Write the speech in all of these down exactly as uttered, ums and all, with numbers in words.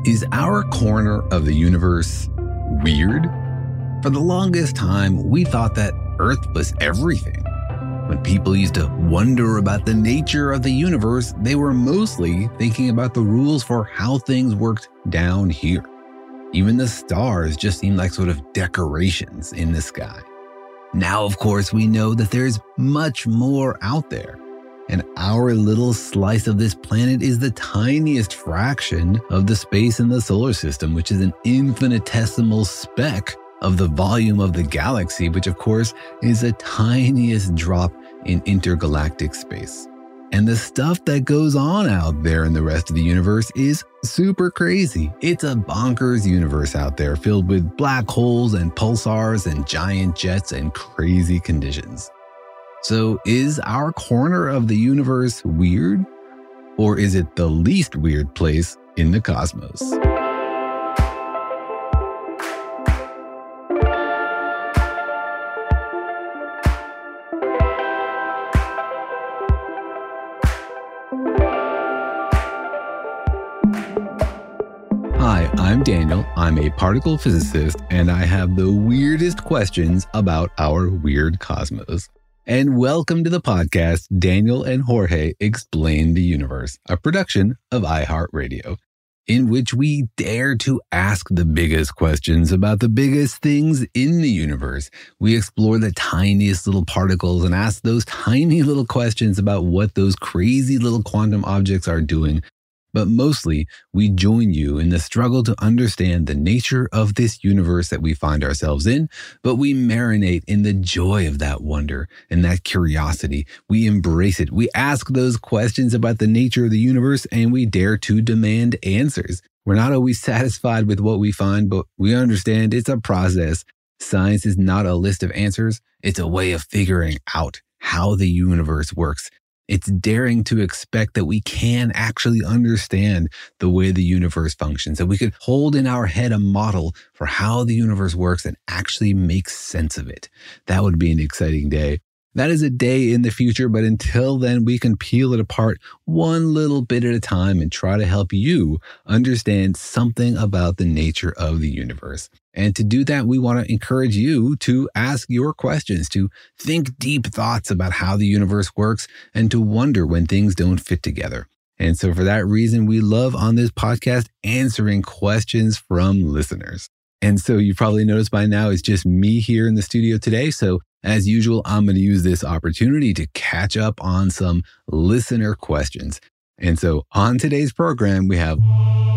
Is our corner of the universe weird? For the longest time, we thought that Earth was everything. When people used to wonder about the nature of the universe, they were mostly thinking about the rules for how things worked down here. Even the stars just seemed like sort of decorations in the sky. Now, of course, we know that there's much more out there. And our little slice of this planet is the tiniest fraction of the space in the solar system, which is an infinitesimal speck of the volume of the galaxy, which of course is the tiniest drop in intergalactic space. And the stuff that goes on out there in the rest of the universe is super crazy. It's a bonkers universe out there filled with black holes and pulsars and giant jets and crazy conditions. So is our corner of the universe weird? Or is it the least weird place in the cosmos? Hi, I'm Daniel. I'm a particle physicist, and I have the weirdest questions about our weird cosmos. And welcome to the podcast, Daniel and Jorge Explain the Universe, a production of iHeartRadio, in which we dare to ask the biggest questions about the biggest things in the universe. We explore the tiniest little particles and ask those tiny little questions about what those crazy little quantum objects are doing. But mostly, we join you in the struggle to understand the nature of this universe that we find ourselves in, but we marinate in the joy of that wonder and that curiosity. We embrace it. We ask those questions about the nature of the universe, and we dare to demand answers. We're not always satisfied with what we find, but we understand it's a process. Science is not a list of answers. It's a way of figuring out how the universe works. It's daring to expect that we can actually understand the way the universe functions, that we could hold in our head a model for how the universe works and actually make sense of it. That would be an exciting day. That is a day in the future, but until then, we can peel it apart one little bit at a time and try to help you understand something about the nature of the universe. And to do that, we want to encourage you to ask your questions, to think deep thoughts about how the universe works, and to wonder when things don't fit together. And so for that reason, we love on this podcast answering questions from listeners. And so you probably noticed by now, it's just me here in the studio today. So as usual, I'm going to use this opportunity to catch up on some listener questions. And so on today's program, we have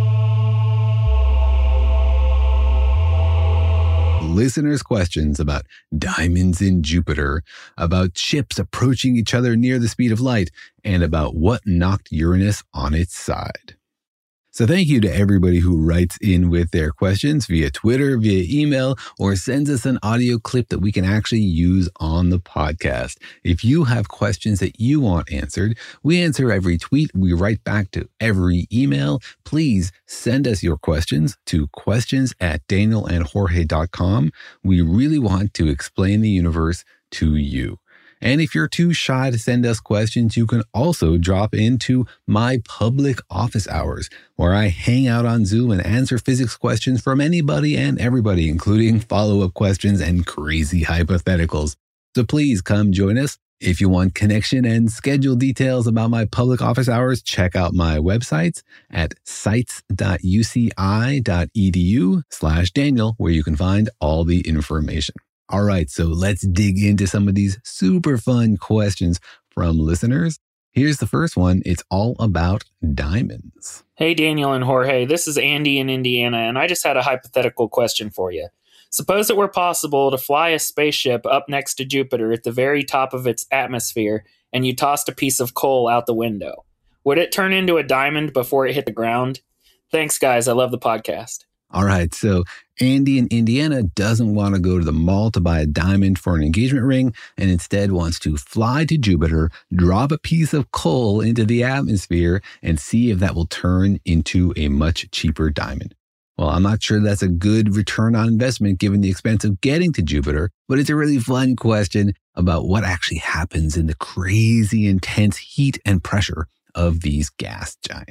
listeners' questions about diamonds in Jupiter, about ships approaching each other near the speed of light, and about what knocked Uranus on its side. So thank you to everybody who writes in with their questions via Twitter, via email, or sends us an audio clip that we can actually use on the podcast. If you have questions that you want answered, we answer every tweet. We write back to every email. Please send us your questions to questions at daniel and jorge dot com. We really want to explain the universe to you. And if you're too shy to send us questions, you can also drop into my public office hours, where I hang out on Zoom and answer physics questions from anybody and everybody, including follow-up questions and crazy hypotheticals. So please come join us. If you want connection and schedule details about my public office hours, check out my websites at sites.uci.edu slash Daniel, where you can find all the information. All right, so let's dig into some of these super fun questions from listeners. Here's the first one. It's all about diamonds. Hey, Daniel and Jorge, this is Andy in Indiana, and I just had a hypothetical question for you. Suppose it were possible to fly a spaceship up next to Jupiter at the very top of its atmosphere, and you tossed a piece of coal out the window. Would it turn into a diamond before it hit the ground? Thanks, guys. I love the podcast. All right, so Andy in Indiana doesn't want to go to the mall to buy a diamond for an engagement ring and instead wants to fly to Jupiter, drop a piece of coal into the atmosphere, and see if that will turn into a much cheaper diamond. Well, I'm not sure that's a good return on investment given the expense of getting to Jupiter, but it's a really fun question about what actually happens in the crazy intense heat and pressure of these gas giants.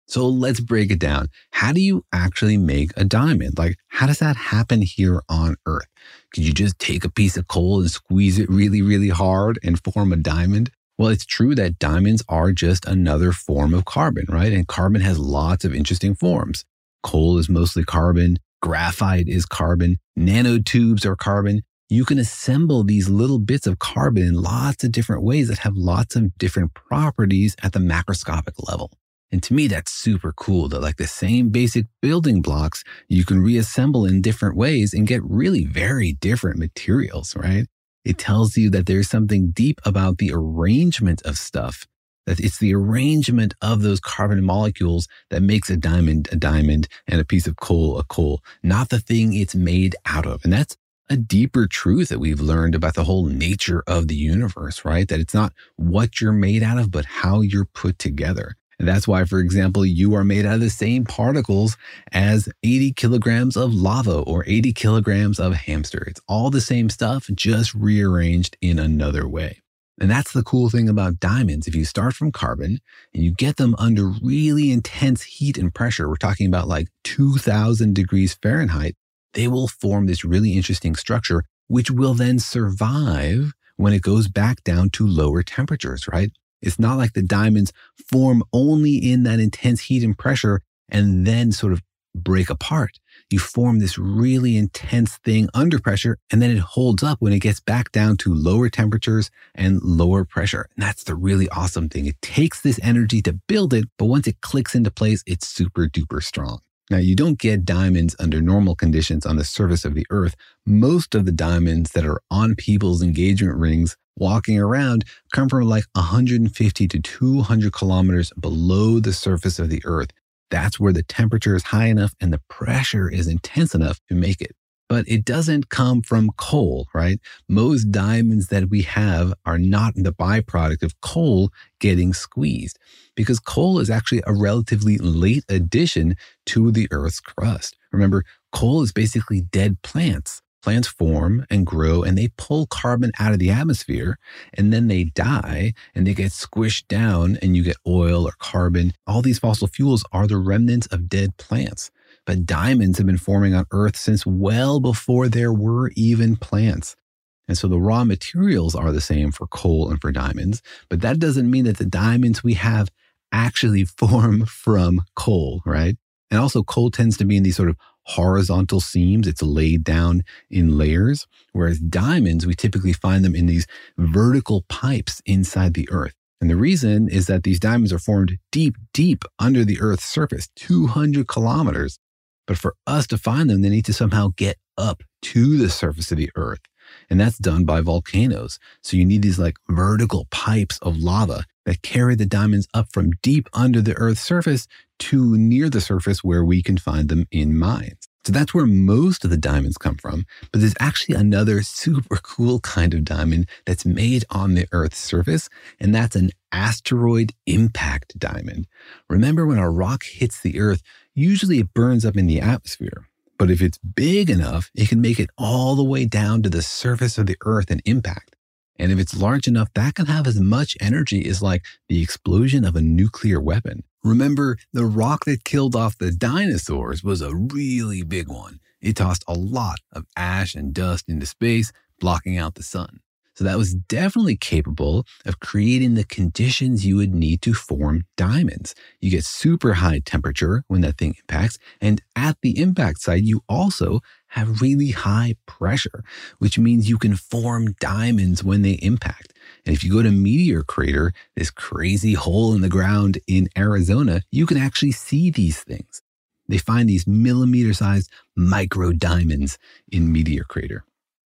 So let's break it down. How do you actually make a diamond? Like, how does that happen here on Earth? Could you just take a piece of coal and squeeze it really, really hard and form a diamond? Well, it's true that diamonds are just another form of carbon, right? And carbon has lots of interesting forms. Coal is mostly carbon. Graphite is carbon. Nanotubes are carbon. You can assemble these little bits of carbon in lots of different ways that have lots of different properties at the macroscopic level. And to me, that's super cool that like the same basic building blocks, you can reassemble in different ways and get really very different materials, right? It tells you that there's something deep about the arrangement of stuff, that it's the arrangement of those carbon molecules that makes a diamond a diamond and a piece of coal a coal, not the thing it's made out of. And that's a deeper truth that we've learned about the whole nature of the universe, right? That it's not what you're made out of, but how you're put together. And that's why, for example, you are made out of the same particles as eighty kilograms of lava or eighty kilograms of hamster. It's all the same stuff, just rearranged in another way. And that's the cool thing about diamonds. If you start from carbon and you get them under really intense heat and pressure, we're talking about like two thousand degrees Fahrenheit, they will form this really interesting structure, which will then survive when it goes back down to lower temperatures, right? It's not like the diamonds form only in that intense heat and pressure and then sort of break apart. You form this really intense thing under pressure, and then it holds up when it gets back down to lower temperatures and lower pressure. And that's the really awesome thing. It takes this energy to build it, but once it clicks into place, it's super duper strong. Now, you don't get diamonds under normal conditions on the surface of the Earth. Most of the diamonds that are on people's engagement rings walking around come from like one hundred fifty to two hundred kilometers below the surface of the Earth. That's where the temperature is high enough and the pressure is intense enough to make it. But it doesn't come from coal, right? Most diamonds that we have are not the byproduct of coal getting squeezed, because coal is actually a relatively late addition to the Earth's crust. Remember, coal is basically dead plants. Plants form and grow and they pull carbon out of the atmosphere, and then they die and they get squished down and you get oil or carbon. All these fossil fuels are the remnants of dead plants. But diamonds have been forming on Earth since well before there were even plants. And so the raw materials are the same for coal and for diamonds, but that doesn't mean that the diamonds we have actually form from coal, right? And also coal tends to be in these sort of horizontal seams. It's laid down in layers, whereas diamonds, we typically find them in these vertical pipes inside the Earth. And the reason is that these diamonds are formed deep, deep under the Earth's surface, two hundred kilometers. But for us to find them, they need to somehow get up to the surface of the Earth. And that's done by volcanoes. So you need these like vertical pipes of lava that carry the diamonds up from deep under the Earth's surface to near the surface where we can find them in mines. So that's where most of the diamonds come from. But there's actually another super cool kind of diamond that's made on the Earth's surface, and that's an asteroid impact diamond. Remember, when a rock hits the Earth, usually it burns up in the atmosphere. But if it's big enough, it can make it all the way down to the surface of the Earth and impact. And if it's large enough, that can have as much energy as like the explosion of a nuclear weapon. Remember, the rock that killed off the dinosaurs was a really big one. It tossed a lot of ash and dust into space, blocking out the sun. So that was definitely capable of creating the conditions you would need to form diamonds. You get super high temperature when that thing impacts, and at the impact site, you also have really high pressure, which means you can form diamonds when they impact. And if you go to Meteor Crater, this crazy hole in the ground in Arizona, you can actually see these things. They find these millimeter-sized micro diamonds in Meteor Crater.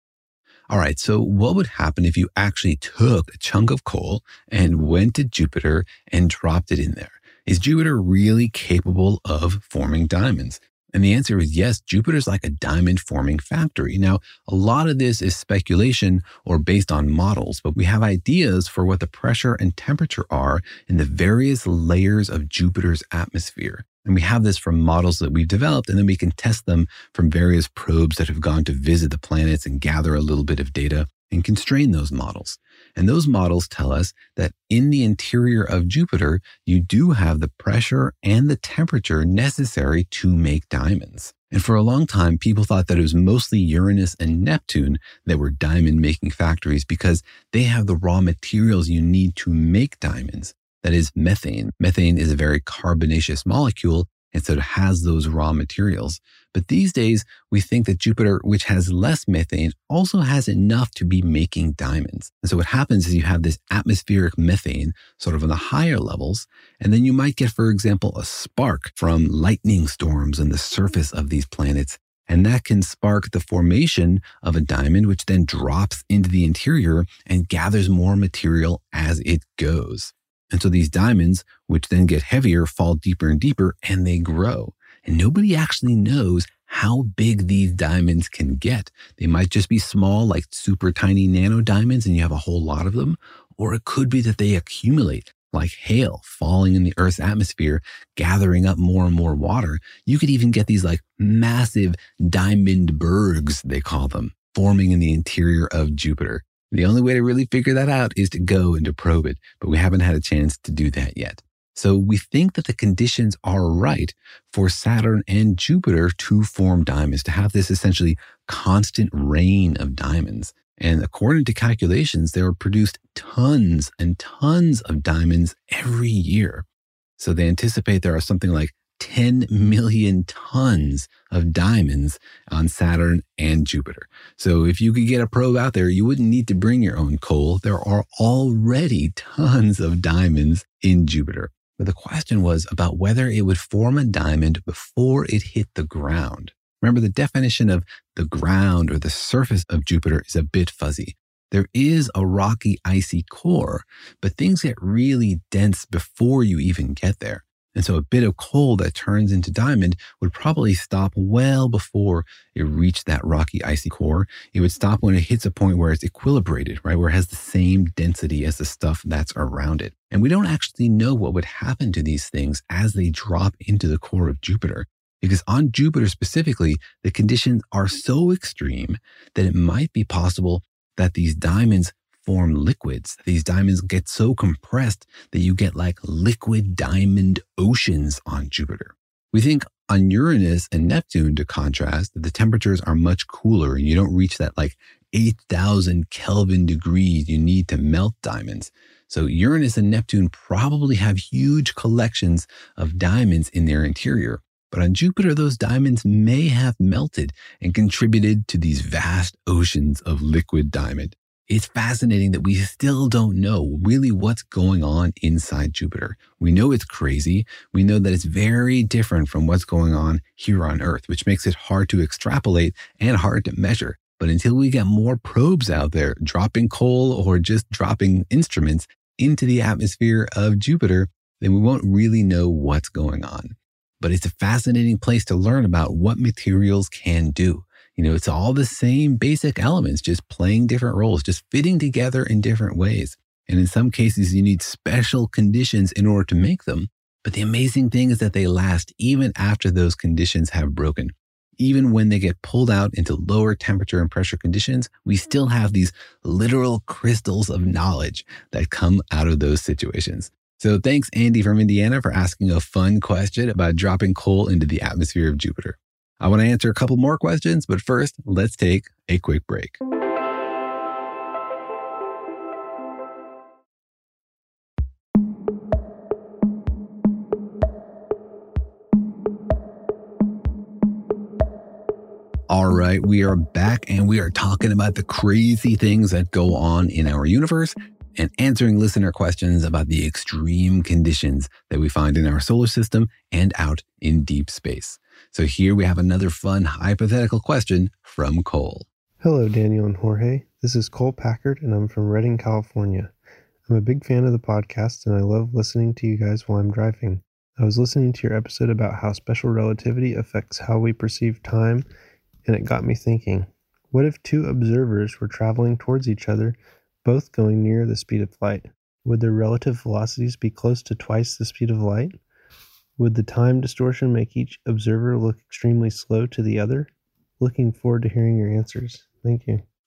All right, so what would happen if you actually took a chunk of coal and went to Jupiter and dropped it in there? Is Jupiter really capable of forming diamonds? And the answer is yes, Jupiter's like a diamond forming factory. Now, a lot of this is speculation or based on models, but we have ideas for what the pressure and temperature are in the various layers of Jupiter's atmosphere. And we have this from models that we've developed, and then we can test them from various probes that have gone to visit the planets and gather a little bit of data. and constrain those models. And those models tell us that in the interior of Jupiter, you do have the pressure and the temperature necessary to make diamonds. And for a long time, people thought that it was mostly Uranus and Neptune that were diamond-making factories because they have the raw materials you need to make diamonds. That is methane. Methane is a very carbonaceous molecule, and so it has those raw materials. But these days, we think that Jupiter, which has less methane, also has enough to be making diamonds. And so what happens is you have this atmospheric methane sort of on the higher levels, and then you might get, for example, a spark from lightning storms on the surface of these planets. And that can spark the formation of a diamond, which then drops into the interior and gathers more material as it goes. And so these diamonds, which then get heavier, fall deeper and deeper, and they grow. And nobody actually knows how big these diamonds can get. They might just be small, like super tiny nano diamonds, and you have a whole lot of them. Or it could be that they accumulate, like hail falling in the Earth's atmosphere, gathering up more and more water. You could even get these like massive diamond bergs, they call them, forming in the interior of Jupiter. The only way to really figure that out is to go and to probe it, but we haven't had a chance to do that yet. So we think that the conditions are right for Saturn and Jupiter to form diamonds, to have this essentially constant rain of diamonds. And according to calculations, there are produced tons and tons of diamonds every year. So they anticipate there are something like ten million tons of diamonds on Saturn and Jupiter. So if you could get a probe out there, you wouldn't need to bring your own coal. There are already tons of diamonds in Jupiter. But the question was about whether it would form a diamond before it hit the ground. Remember, the definition of the ground or the surface of Jupiter is a bit fuzzy. There is a rocky, icy core, but things get really dense before you even get there. And so a bit of coal that turns into diamond would probably stop well before it reached that rocky, icy core. It would stop when it hits a point where it's equilibrated, right? Where it has the same density as the stuff that's around it. And we don't actually know what would happen to these things as they drop into the core of Jupiter. Because on Jupiter specifically, the conditions are so extreme that it might be possible that these diamonds form liquids. These diamonds get so compressed that you get like liquid diamond oceans on Jupiter. We think on Uranus and Neptune, to contrast, that the temperatures are much cooler and you don't reach that like eight thousand Kelvin degrees you need to melt diamonds. So Uranus and Neptune probably have huge collections of diamonds in their interior. But on Jupiter, those diamonds may have melted and contributed to these vast oceans of liquid diamond. It's fascinating that we still don't know really what's going on inside Jupiter. We know it's crazy. We know that it's very different from what's going on here on Earth, which makes it hard to extrapolate and hard to measure. But until we get more probes out there dropping coal or just dropping instruments into the atmosphere of Jupiter, then we won't really know what's going on. But it's a fascinating place to learn about what materials can do. You know, it's all the same basic elements, just playing different roles, just fitting together in different ways. And in some cases, you need special conditions in order to make them. But the amazing thing is that they last even after those conditions have broken. Even when they get pulled out into lower temperature and pressure conditions, we still have these literal crystals of knowledge that come out of those situations. So thanks, Andy from Indiana, for asking a fun question about dropping coal into the atmosphere of Jupiter. I want to answer a couple more questions, but first, let's take a quick break. All right, we are back and we are talking about the crazy things that go on in our universe and answering listener questions about the extreme conditions that we find in our solar system and out in deep space. So here we have another fun hypothetical question from Cole. Hello, Daniel and Jorge. This is Cole Packard, and I'm from Redding, California. I'm a big fan of the podcast, and I love listening to you guys while I'm driving. I was listening to your episode about how special relativity affects how we perceive time, and it got me thinking, what if two observers were traveling towards each other, both going near the speed of light? Would their relative velocities be close to twice the speed of light? Would the time distortion make each observer look extremely slow to the other? Looking forward to hearing your answers. Thank you.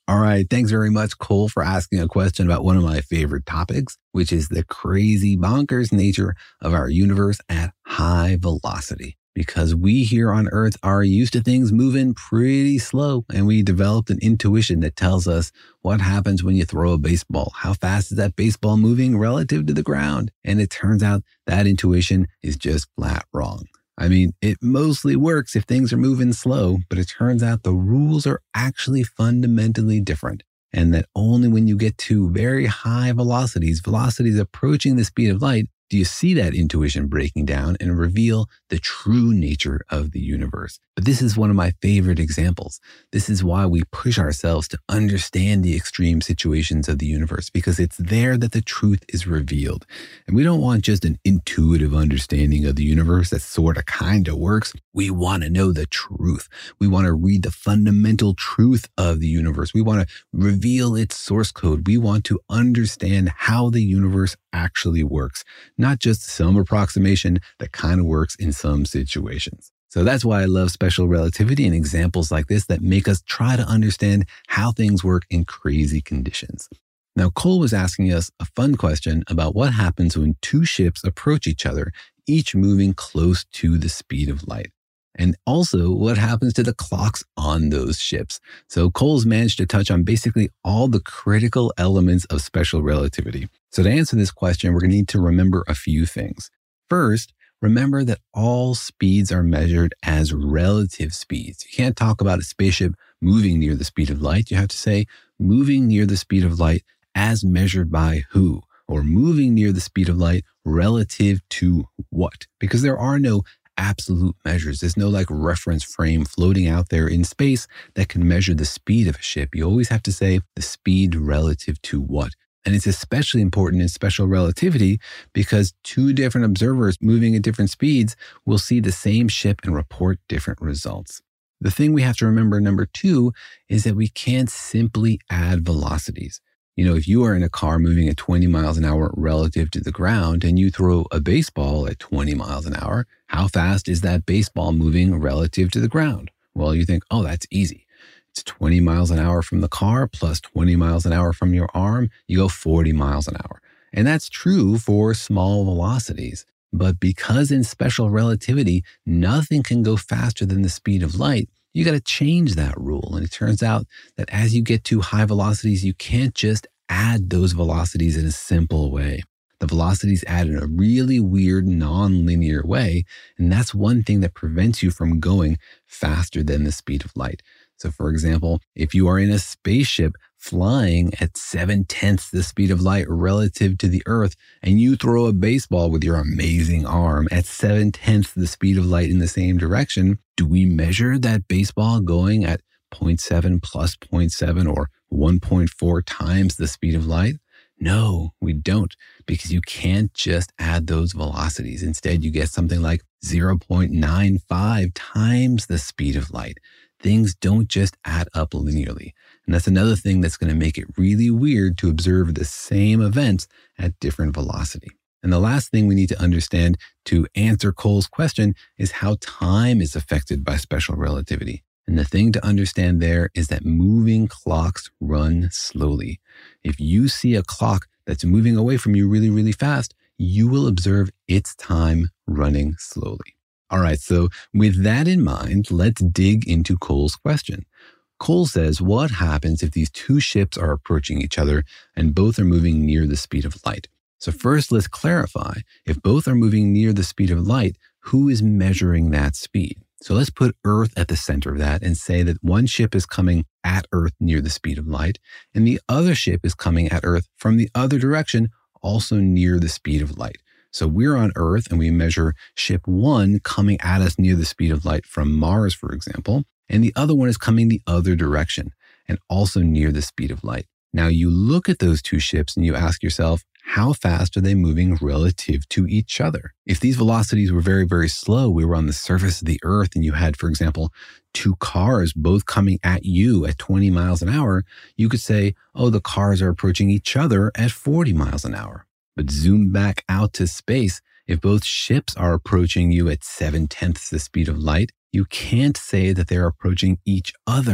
All right. Thanks very much, Cole, for asking a question about one of my favorite topics, which is the crazy bonkers nature of our universe at high velocity. Because we here on Earth are used to things moving pretty slow, and we developed an intuition that tells us what happens when you throw a baseball. How fast is that baseball moving relative to the ground? And it turns out that intuition is just flat wrong. I mean, it mostly works if things are moving slow, but it turns out the rules are actually fundamentally different. And that only when you get to very high velocities, velocities approaching the speed of light, do you see that intuition breaking down and reveal the true nature of the universe? But this is one of my favorite examples. This is why we push ourselves to understand the extreme situations of the universe, because it's there that the truth is revealed. And we don't want just an intuitive understanding of the universe that sort of kind of works. We want to know the truth. We want to read the fundamental truth of the universe. We want to reveal its source code. We want to understand how the universe actually works, not just some approximation that kind of works in some situations. So that's why I love special relativity and examples like this that make us try to understand how things work in crazy conditions. Now, Cole was asking us a fun question about what happens when two ships approach each other, each moving close to the speed of light. And also what happens to the clocks on those ships. So Cole's managed to touch on basically all the critical elements of special relativity. So to answer this question, we're going to need to remember a few things. First, remember that all speeds are measured as relative speeds. You can't talk about a spaceship moving near the speed of light. You have to say moving near the speed of light as measured by who, or moving near the speed of light relative to what, because there are no absolute measures. There's no like reference frame floating out there in space that can measure the speed of a ship. You always have to say the speed relative to what. And it's especially important in special relativity because two different observers moving at different speeds will see the same ship and report different results. The thing we have to remember, number two, is that we can't simply add velocities. You know, if you are in a car moving at twenty miles an hour relative to the ground and you throw a baseball at twenty miles an hour, how fast is that baseball moving relative to the ground? Well, you think, oh, that's easy. It's twenty miles an hour from the car plus twenty miles an hour from your arm. You go forty miles an hour. And that's true for small velocities. But because in special relativity, nothing can go faster than the speed of light, you got to change that rule. And it turns out that as you get to high velocities, you can't just add those velocities in a simple way. The velocities add in a really weird, non-linear way. And that's one thing that prevents you from going faster than the speed of light. So for example, if you are in a spaceship flying at seven-tenths the speed of light relative to the Earth, and you throw a baseball with your amazing arm at seven-tenths the speed of light in the same direction, do we measure that baseball going at zero point seven plus zero point seven or one point four times the speed of light? No, we don't, because you can't just add those velocities. Instead, you get something like zero point nine five times the speed of light. Things don't just add up linearly. And that's another thing that's going to make it really weird to observe the same events at different velocity. And the last thing we need to understand to answer Cole's question is how time is affected by special relativity. And the thing to understand there is that moving clocks run slowly. If you see a clock that's moving away from you really, really fast, you will observe its time running slowly. All right, so with that in mind, let's dig into Cole's question. Cole says, what happens if these two ships are approaching each other and both are moving near the speed of light? So first, let's clarify, if both are moving near the speed of light, who is measuring that speed? So let's put Earth at the center of that and say that one ship is coming at Earth near the speed of light, and the other ship is coming at Earth from the other direction, also near the speed of light. So we're on Earth and we measure ship one coming at us near the speed of light from Mars, for example, and the other one is coming the other direction and also near the speed of light. Now you look at those two ships and you ask yourself, how fast are they moving relative to each other? If these velocities were very, very slow, we were on the surface of the Earth and you had, for example, two cars both coming at you at twenty miles an hour, you could say, oh, the cars are approaching each other at forty miles an hour. But zoom back out to space, if both ships are approaching you at seven-tenths the speed of light, you can't say that they're approaching each other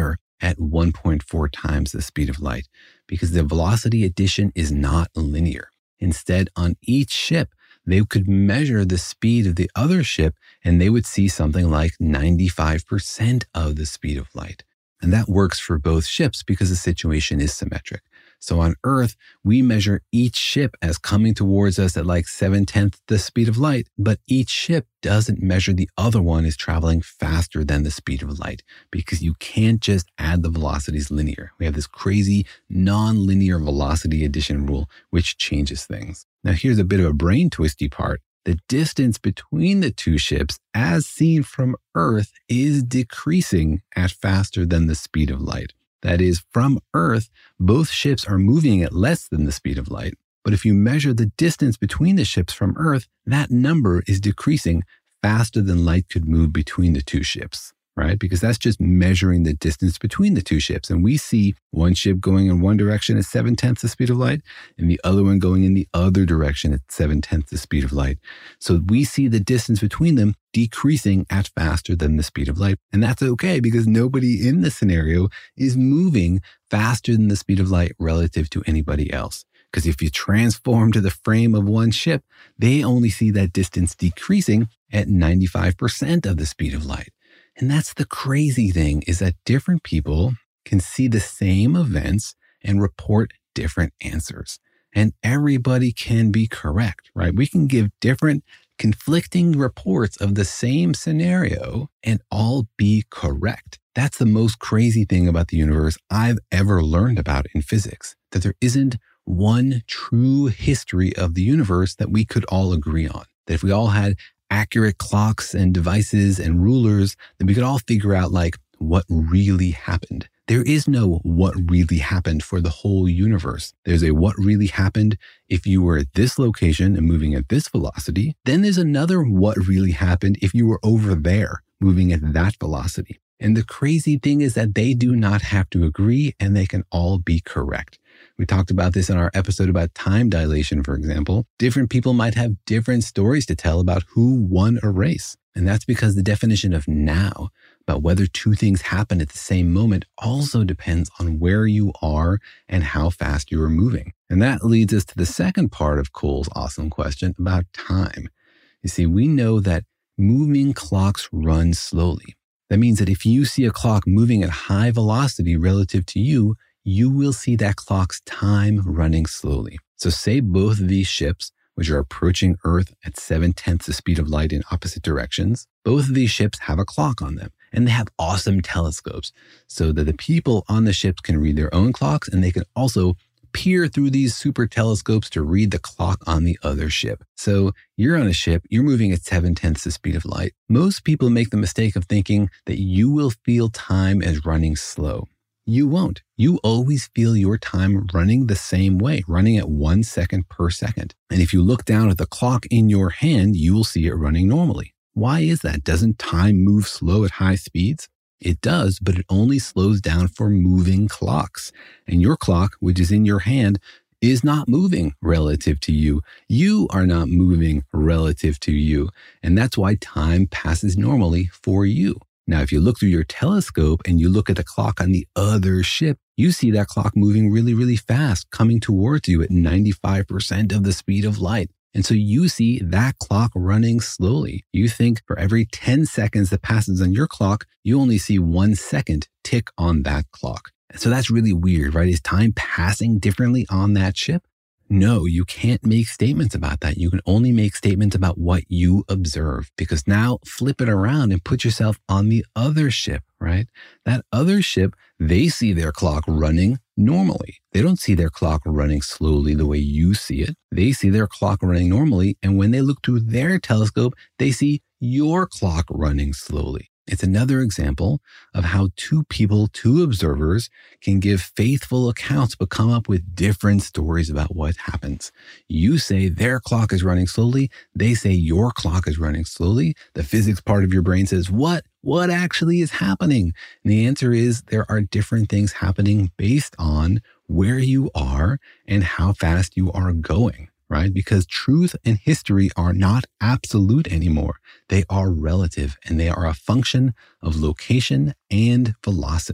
at one point four times the speed of light because the velocity addition is not linear. Instead, on each ship, they could measure the speed of the other ship and they would see something like ninety-five percent of the speed of light. And that works for both ships because the situation is symmetric. So on Earth, we measure each ship as coming towards us at like seven-tenths the speed of light, but each ship doesn't measure the other one as traveling faster than the speed of light because you can't just add the velocities linear. We have this crazy non-linear velocity addition rule, which changes things. Now here's a bit of a brain twisty part. The distance between the two ships, as seen from Earth, is decreasing at faster than the speed of light. That is, from Earth, both ships are moving at less than the speed of light. But if you measure the distance between the ships from Earth, that number is decreasing faster than light could move between the two ships, right? Because that's just measuring the distance between the two ships. And we see one ship going in one direction at seven-tenths the speed of light and the other one going in the other direction at seven-tenths the speed of light. So we see the distance between them decreasing at faster than the speed of light. And that's okay because nobody in the scenario is moving faster than the speed of light relative to anybody else. Because if you transform to the frame of one ship, they only see that distance decreasing at ninety-five percent of the speed of light. And that's the crazy thing, is that different people can see the same events and report different answers. And everybody can be correct, right? We can give different conflicting reports of the same scenario and all be correct. That's the most crazy thing about the universe I've ever learned about in physics, that there isn't one true history of the universe that we could all agree on. That if we all had accurate clocks and devices and rulers, then we could all figure out like what really happened. There is no what really happened for the whole universe. There's a what really happened if you were at this location and moving at this velocity. Then there's another what really happened if you were over there moving at that velocity. And the crazy thing is that they do not have to agree and they can all be correct. We talked about this in our episode about time dilation, for example. Different people might have different stories to tell about who won a race. And that's because the definition of now, about whether two things happen at the same moment, also depends on where you are and how fast you are moving. And that leads us to the second part of Cole's awesome question about time. You see, we know that moving clocks run slowly. That means that if you see a clock moving at high velocity relative to you, you will see that clock's time running slowly. So say both of these ships, which are approaching Earth at seven-tenths the speed of light in opposite directions, both of these ships have a clock on them. And they have awesome telescopes so that the people on the ships can read their own clocks and they can also peer through these super telescopes to read the clock on the other ship. So you're on a ship, you're moving at seven-tenths the speed of light. Most people make the mistake of thinking that you will feel time as running slow. You won't. You always feel your time running the same way, running at one second per second. And if you look down at the clock in your hand, you will see it running normally. Why is that? Doesn't time move slow at high speeds? It does, but it only slows down for moving clocks. And your clock, which is in your hand, is not moving relative to you. You are not moving relative to you. And that's why time passes normally for you. Now, if you look through your telescope and you look at the clock on the other ship, you see that clock moving really, really fast, coming towards you at ninety-five percent of the speed of light. And so you see that clock running slowly. You think for every ten seconds that passes on your clock, you only see one second tick on that clock. So that's really weird, right? Is time passing differently on that ship? No, you can't make statements about that. You can only make statements about what you observe, because now flip it around and put yourself on the other ship, right? That other ship, they see their clock running normally. They don't see their clock running slowly the way you see it. They see their clock running normally. And when they look through their telescope, they see your clock running slowly. It's another example of how two people, two observers, can give faithful accounts but come up with different stories about what happens. You say their clock is running slowly. They say your clock is running slowly. The physics part of your brain says, what? What actually is happening? And the answer is there are different things happening based on where you are and how fast you are going. Right? Because truth and history are not absolute anymore. They are relative and they are a function of location and velocity.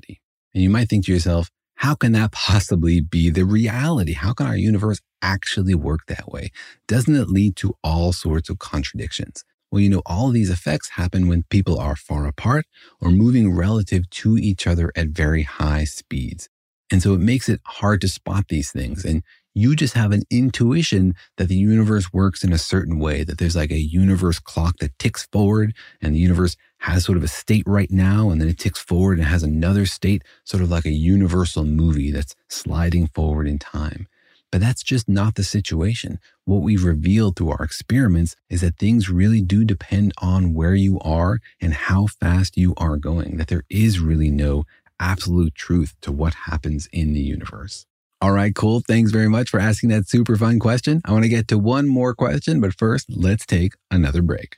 And you might think to yourself, how can that possibly be the reality? How can our universe actually work that way? Doesn't it lead to all sorts of contradictions? Well, you know, all of these effects happen when people are far apart or moving relative to each other at very high speeds. And so it makes it hard to spot these things. And you just have an intuition that the universe works in a certain way, that there's like a universe clock that ticks forward and the universe has sort of a state right now, and then it ticks forward and has another state, sort of like a universal movie that's sliding forward in time. But that's just not the situation. What we've revealed through our experiments is that things really do depend on where you are and how fast you are going, that there is really no absolute truth to what happens in the universe. All right, cool. Thanks very much for asking that super fun question. I want to get to one more question, but first, let's take another break.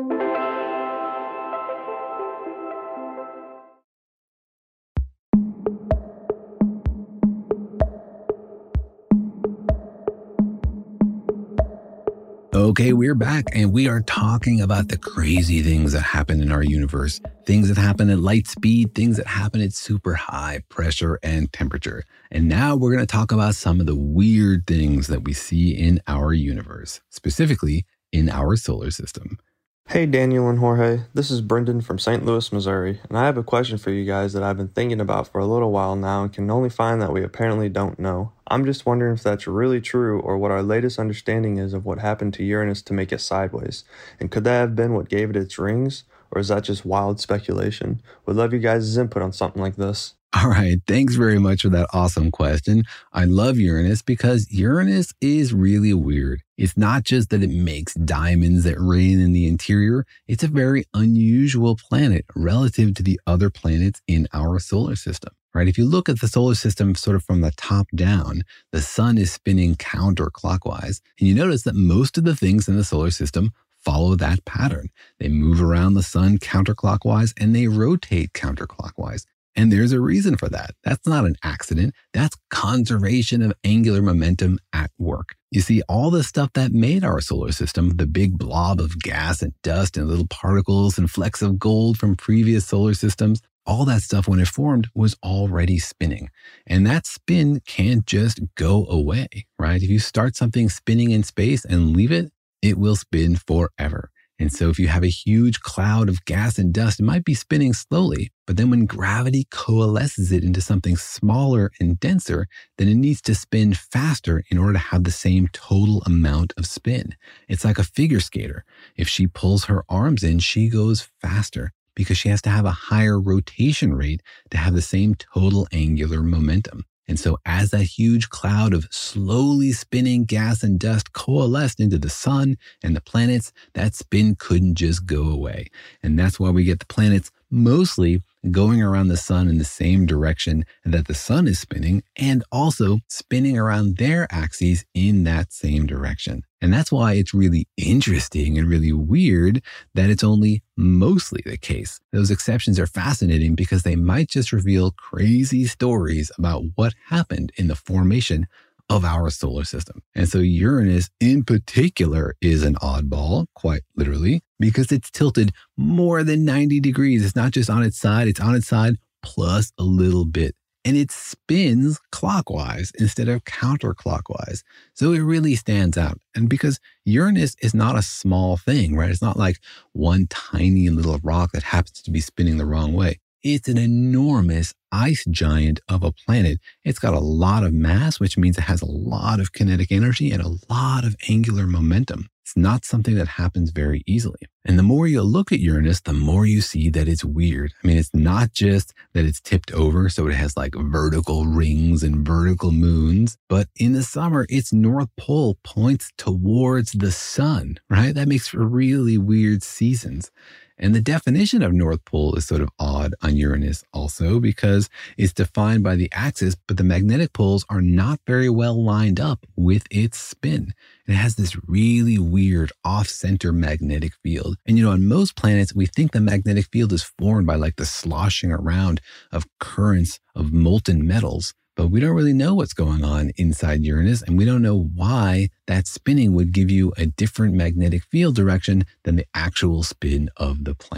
Okay, we're back and we are talking about the crazy things that happen in our universe. Things that happen at light speed, things that happen at super high pressure and temperature. And now we're going to talk about some of the weird things that we see in our universe, specifically in our solar system. Hey Daniel and Jorge, this is Brendan from Saint Louis, Missouri, and I have a question for you guys that I've been thinking about for a little while now and can only find that we apparently don't know. I'm just wondering if that's really true or what our latest understanding is of what happened to Uranus to make it sideways. And could that have been what gave it its rings, or is that just wild speculation? Would love you guys' input on something like this. All right. Thanks very much for that awesome question. I love Uranus because Uranus is really weird. It's not just that it makes diamonds that rain in the interior. It's a very unusual planet relative to the other planets in our solar system, right? If you look at the solar system sort of from the top down, the sun is spinning counterclockwise. And you notice that most of the things in the solar system follow that pattern. They move around the sun counterclockwise and they rotate counterclockwise. And there's a reason for that. That's not an accident. That's conservation of angular momentum at work. You see, all the stuff that made our solar system, the big blob of gas and dust and little particles and flecks of gold from previous solar systems, all that stuff when it formed was already spinning. And that spin can't just go away, right? If you start something spinning in space and leave it, it will spin forever. And so if you have a huge cloud of gas and dust, it might be spinning slowly, but then when gravity coalesces it into something smaller and denser, then it needs to spin faster in order to have the same total amount of spin. It's like a figure skater. If she pulls her arms in, she goes faster because she has to have a higher rotation rate to have the same total angular momentum. And so as that huge cloud of slowly spinning gas and dust coalesced into the sun and the planets, that spin couldn't just go away. And that's why we get the planets mostly going around the sun in the same direction that the sun is spinning and also spinning around their axes in that same direction. And that's why it's really interesting and really weird that it's only mostly the case. Those exceptions are fascinating because they might just reveal crazy stories about what happened in the formation of our solar system. And so Uranus in particular is an oddball, quite literally, because it's tilted more than ninety degrees. It's not just on its side, it's on its side plus a little bit. And it spins clockwise instead of counterclockwise. So it really stands out. And because Uranus is not a small thing, right? It's not like one tiny little rock that happens to be spinning the wrong way. It's an enormous ice giant of a planet. It's got a lot of mass, which means it has a lot of kinetic energy and a lot of angular momentum. It's not something that happens very easily. And the more you look at Uranus, the more you see that it's weird. I mean, it's not just that it's tipped over, so it has like vertical rings and vertical moons, but in the summer, its north pole points towards the sun, right? That makes for really weird seasons. And the definition of North Pole is sort of odd on Uranus also because it's defined by the axis, but the magnetic poles are not very well lined up with its spin. It has this really weird off-center magnetic field. And you know, on most planets, we think the magnetic field is formed by like the sloshing around of currents of molten metals. But we don't really know what's going on inside Uranus, and we don't know why that spinning would give you a different magnetic field direction than the actual spin of the planet.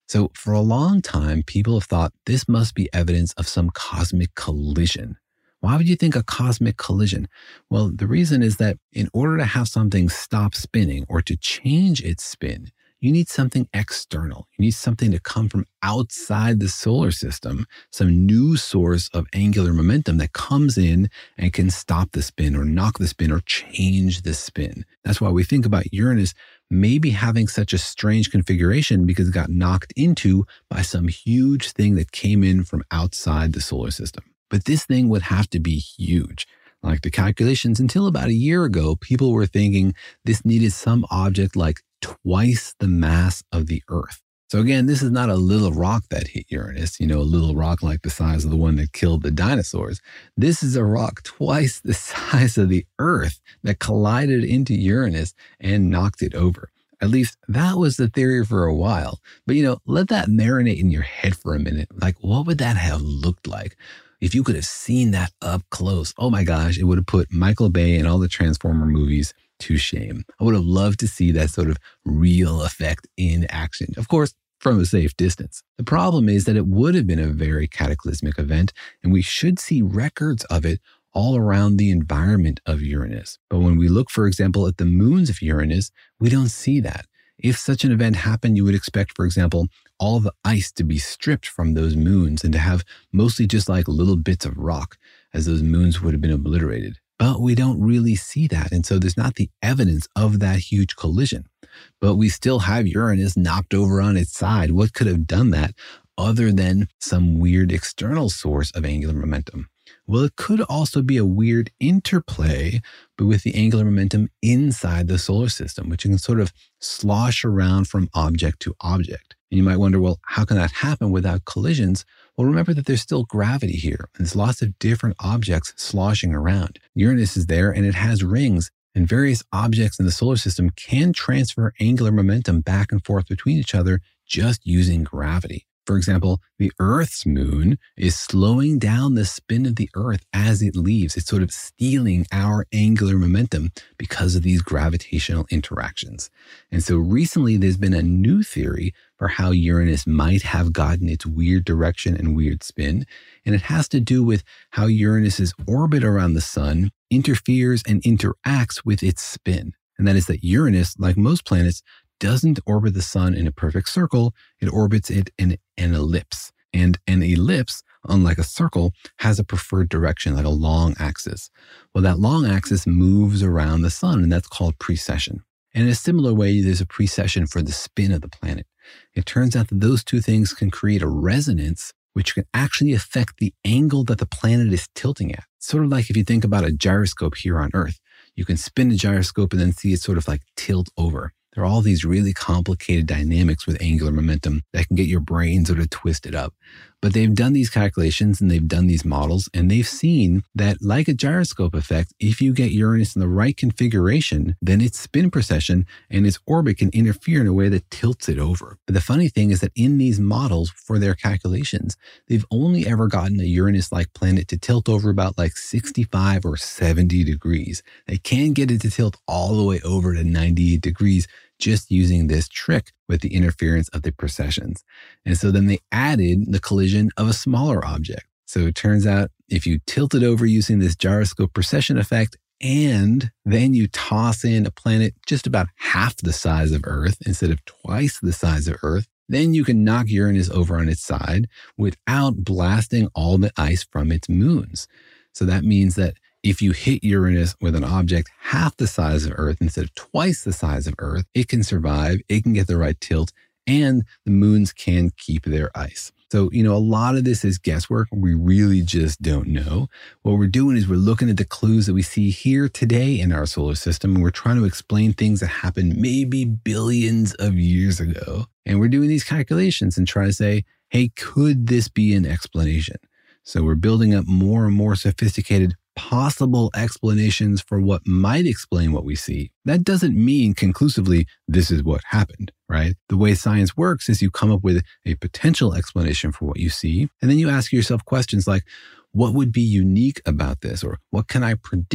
So for a long time, people have thought this must be evidence of some cosmic collision. Why would you think a cosmic collision? Well, the reason is that in order to have something stop spinning or to change its spin, you need something external. You need something to come from outside the solar system, some new source of angular momentum that comes in and can stop the spin or knock the spin or change the spin. That's why we think about Uranus maybe having such a strange configuration because it got knocked into by some huge thing that came in from outside the solar system. But this thing would have to be huge. Like the calculations until about a year ago, people were thinking this needed some object like twice the mass of the Earth. So again, this is not a little rock that hit Uranus, you know, a little rock like the size of the one that killed the dinosaurs. This is a rock twice the size of the Earth that collided into Uranus and knocked it over. At least that was the theory for a while. But, you know, let that marinate in your head for a minute. Like, what would that have looked like? If you could have seen that up close, oh my gosh, it would have put Michael Bay and all the Transformer movies to shame. I would have loved to see that sort of real effect in action. Of course, from a safe distance. The problem is that it would have been a very cataclysmic event, and we should see records of it all around the environment of Uranus. But when we look, for example, at the moons of Uranus, we don't see that. If such an event happened, you would expect, for example, all the ice to be stripped from those moons and to have mostly just like little bits of rock, as those moons would have been obliterated. But we don't really see that. And so there's not the evidence of that huge collision. But we still have Uranus knocked over on its side. What could have done that other than some weird external source of angular momentum? Well, it could also be a weird interplay but with the angular momentum inside the solar system, which can sort of slosh around from object to object. And you might wonder, well, how can that happen without collisions? Well, remember that there's still gravity here. And there's lots of different objects sloshing around. Uranus is there and it has rings, and various objects in the solar system can transfer angular momentum back and forth between each other just using gravity. For example, the Earth's moon is slowing down the spin of the Earth as it leaves. It's sort of stealing our angular momentum because of these gravitational interactions. And so recently there's been a new theory for how Uranus might have gotten its weird direction and weird spin. And it has to do with how Uranus's orbit around the sun interferes and interacts with its spin. And that is that Uranus, like most planets, doesn't orbit the sun in a perfect circle. It orbits it in an ellipse. And an ellipse, unlike a circle, has a preferred direction, like a long axis. Well, that long axis moves around the sun, and that's called precession. And in a similar way, there's a precession for the spin of the planet. It turns out that those two things can create a resonance, which can actually affect the angle that the planet is tilting at. Sort of like if you think about a gyroscope here on Earth. You can spin a gyroscope and then see it sort of like tilt over. There are all these really complicated dynamics with angular momentum that can get your brain sort of twisted up. But they've done these calculations and they've done these models, and they've seen that, like a gyroscope effect, if you get Uranus in the right configuration, then its spin precession and its orbit can interfere in a way that tilts it over. But the funny thing is that in these models for their calculations, they've only ever gotten a Uranus-like planet to tilt over about like sixty-five or seventy degrees. They can't get it to tilt all the way over to ninety-eight degrees just using this trick with the interference of the precessions. And so then they added the collision of a smaller object. So it turns out if you tilt it over using this gyroscope precession effect, and then you toss in a planet just about half the size of Earth instead of twice the size of Earth, then you can knock Uranus over on its side without blasting all the ice from its moons. So that means that if you hit Uranus with an object half the size of Earth instead of twice the size of Earth, it can survive, it can get the right tilt, and the moons can keep their ice. So, you know, a lot of this is guesswork. We really just don't know. What we're doing is we're looking at the clues that we see here today in our solar system, and we're trying to explain things that happened maybe billions of years ago. And we're doing these calculations and trying to say, hey, could this be an explanation? So we're building up more and more sophisticated possible explanations for what might explain what we see. That doesn't mean conclusively this is what happened, right? The way science works is you come up with a potential explanation for what you see, and then you ask yourself questions like, what would be unique about this? Or what can I predict?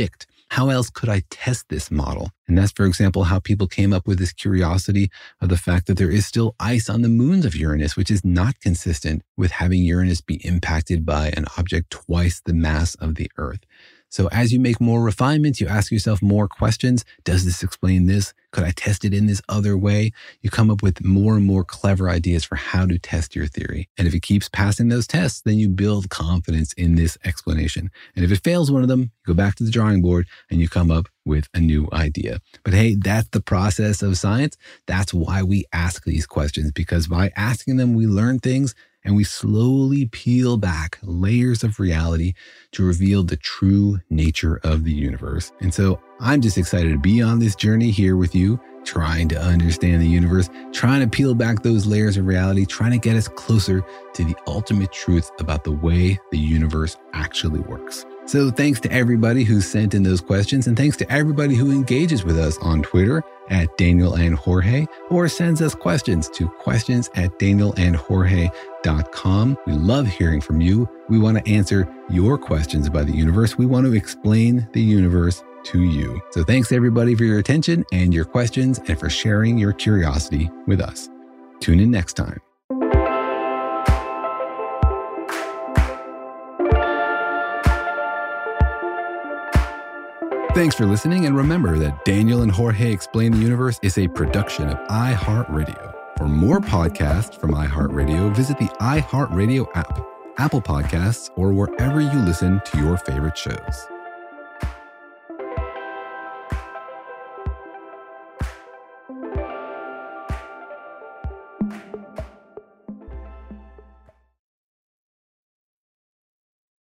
how else could I test this model? And that's, for example, how people came up with this curiosity of the fact that there is still ice on the moons of Uranus, which is not consistent with having Uranus be impacted by an object twice the mass of the Earth. So as you make more refinements, you ask yourself more questions. Does this explain this? Could I test it in this other way? You come up with more and more clever ideas for how to test your theory. And if it keeps passing those tests, then you build confidence in this explanation. And if it fails one of them, you go back to the drawing board and you come up with a new idea. But hey, that's the process of science. That's why we ask these questions, because by asking them, we learn things and we slowly peel back layers of reality to reveal the true nature of the universe. And so I'm just excited to be on this journey here with you, trying to understand the universe, trying to peel back those layers of reality, trying to get us closer to the ultimate truth about the way the universe actually works. So thanks to everybody who sent in those questions, and thanks to everybody who engages with us on Twitter at Daniel and Jorge, or sends us questions to questions at daniel and jorge dot com. We love hearing from you. We want to answer your questions about the universe. We want to explain the universe to you. So thanks everybody for your attention and your questions and for sharing your curiosity with us. Tune in next time. Thanks for listening, and remember that Daniel and Jorge Explain the Universe is a production of iHeartRadio. For more podcasts from iHeartRadio, visit the iHeartRadio app, Apple Podcasts, or wherever you listen to your favorite shows.